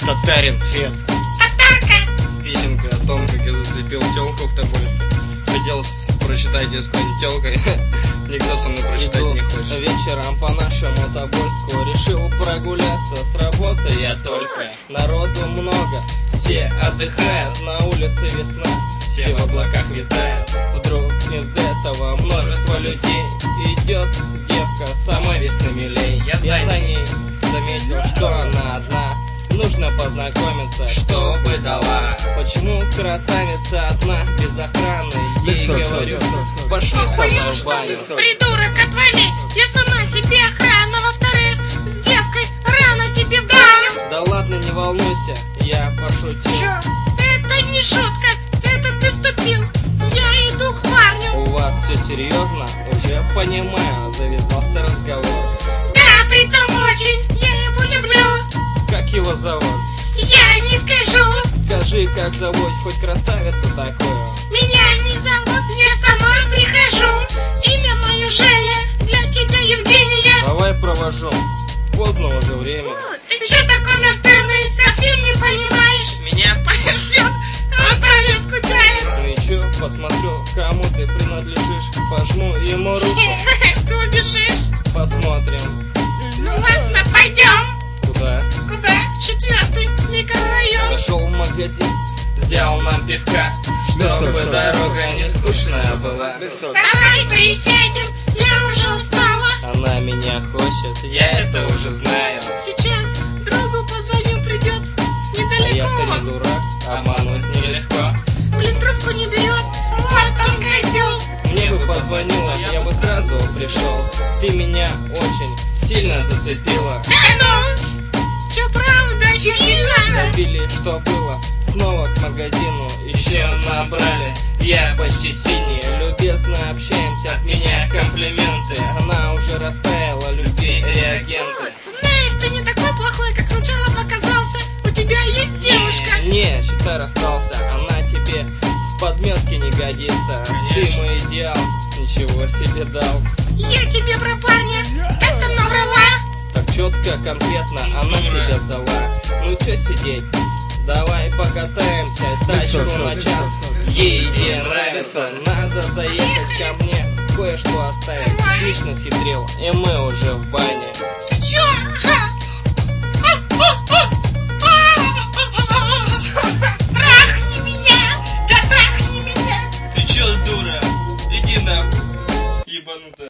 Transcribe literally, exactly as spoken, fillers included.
Татарин Фет. Татарка. Песенка о том, как я зацепил телку в Тобольске. Хотел прочитать ее с какой-нибудь телкой. Никто со мной прочитать Иду не хочет. вечером по нашему Тобольску. Решил прогуляться, с работы я только. Народу много, все отдыхают. На улице весна, все в облаках витают. Вдруг из этого множество людей идет девка самой весны милей. Я за Я за ней заметил, что она одна. Нужно познакомиться, чтобы дала. Почему красавица одна, без охраны? Ей говорю, пошли со мной Охуел, в что баню. ли, придурок, отвали. Я сама себе охрана. Во-вторых, с девкой рано тебе в баню. Да ладно, не волнуйся, я пошутил. Чё? Это не шутка, это ты ступил. Я иду к парню. У вас все серьезно? Уже понимаю, завязался разговор. Да, притом очень, я его люблю. Как его зовут? Я не скажу. Скажи, как зовут хоть красавицу такую? Меня не зовут, я сама прихожу. Имя мое Женя, для тебя Евгения. Давай провожу, поздно уже время. Ты чё такой настырный, совсем не понимаешь? Меня подождет, он по мне скучает. Ну и чё, посмотрю, кому ты принадлежишь. Пожму ему руку, Ты убежишь. посмотрим. Ну ладно, пойдем. Куда? Куда? Четвертый микрорайон. Зашел в магазин, взял нам пивка, чтобы дорога не скучная была. Давай присядем, я уже устала. Она меня хочет, я это уже знаю. Сейчас другу позвоню, придет А недалеко. я-то не дурак, обмануть нелегко. Блин, трубку не берет. Вот он, козел. Мне бы позвонила, я бы сразу пришел. Ты меня очень сильно зацепила. Да ну, чё правда, сильно? Добили, что было, снова к магазину еще набрали. Я почти синий, любезно общаемся, от меня комплименты. Она уже растаяла, любви реагенты. Знаешь, ты не такой плохой, как сначала показался. У тебя есть девушка. Не, считай, расстался, она тебе в подметке не годится. Ты мой идеал, ничего себе дал. Я тебе про парня как-то наврала. Так четко, конкретно она себя сдала. Ну чё сидеть? Давай покатаемся, тачку на час. Ей идея нравится, надо заехать ко мне, кое-что оставить. Отлично схитрил, и мы уже в бане. Ты чё? Трахни меня! Да трахни меня! Ты чё, дура? Иди нахуй, ебанутая.